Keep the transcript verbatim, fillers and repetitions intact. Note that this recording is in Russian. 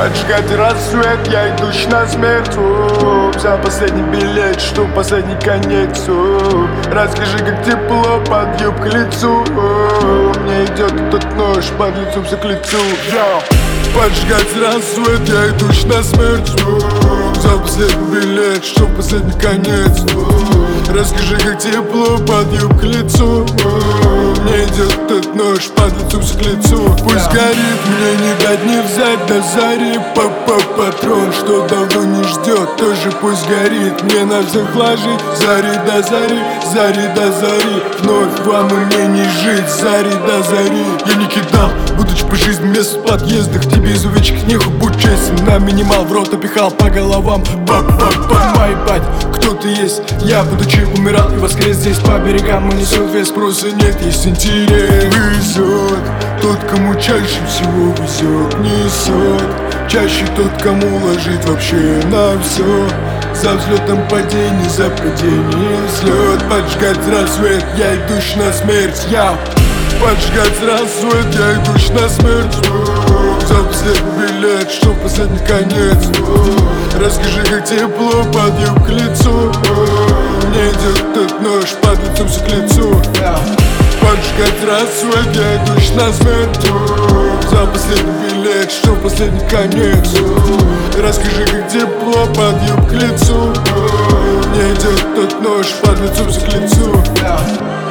Поджигать рассвет, я идущий на смерть. О, взял последний билет, что последний конец. О, расскажи, как тепло под юбкой лицу. О, мне идет этот нож под лицом все к лицу. Йо. Поджигать рассвет, я идущий на смерть. О, взял последний билет, что последний конец. О, расскажи, как тепло под юбкой лицу. О, мне идет этот нож под лицом все к лицу. Пусть горит, мне не дать не взять до зари. Папа-патрон, что давно не ждет, тоже пусть горит. Мне на всех ложить, зари до зари, зари до зари. Вновь вам и мне не жить, зари до зари. Я не кидал, будучи по жизни мест в подъездах. Тебе из увечек нехуй, будь честен. На минимал в рот опихал по головам. Пап-пап-пап, май бать, кто ты есть? Я, будучи умирал и воскрес здесь по берегам. Унесет вес, спроса нет, есть интерес. Везет тот, кому чаще всего везет, несет. Чаще тот, кому ложит вообще на все. За взлетом падений, за падение взлет. Поджигать рассвет, я идущий на смерть. Я поджигать рассвет, я идущий на смерть. За последний билет, что последний конец. Расскажи, как тепло под юбкой лицу. Мне идет этот нож под лицом все к лицу. Поджигать рассвет, я идущий на смерть. За последний билет, что последний конец. Расскажи, как тепло под юбкой лицу. Мне идет этот нож под лицом все к лицу.